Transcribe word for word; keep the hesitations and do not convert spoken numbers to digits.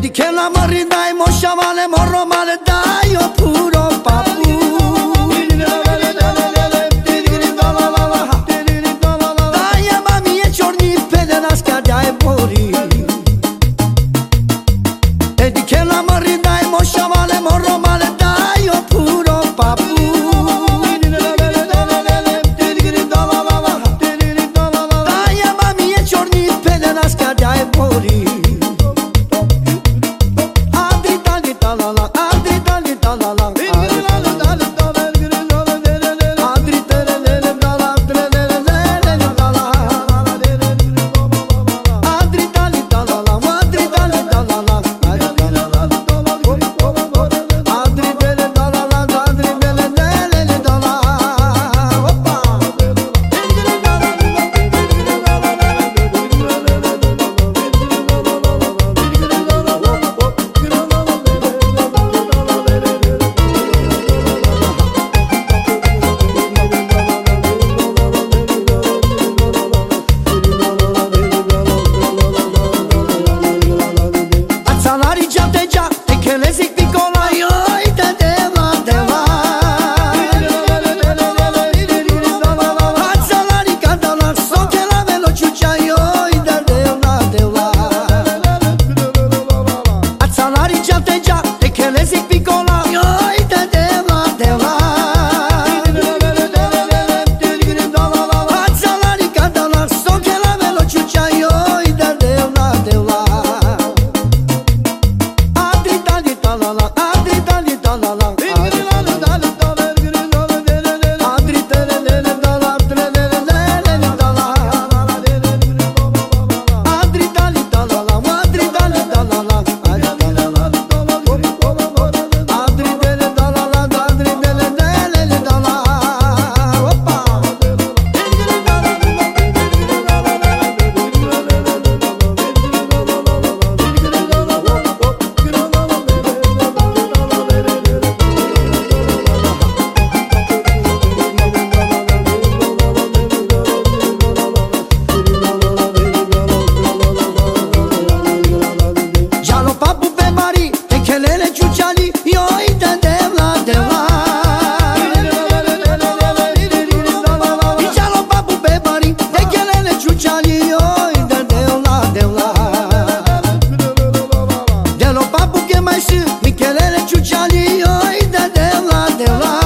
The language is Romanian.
di che la morri dai mo sciamale morro male dai o puro papu dai a mami e giorni pede la scadia e mori e di che la morri dai mo sciamale morro male dai o puro papu dai a mami e giorni pede la scadia e mori Michelele Ciuciali, oi, de de la, de la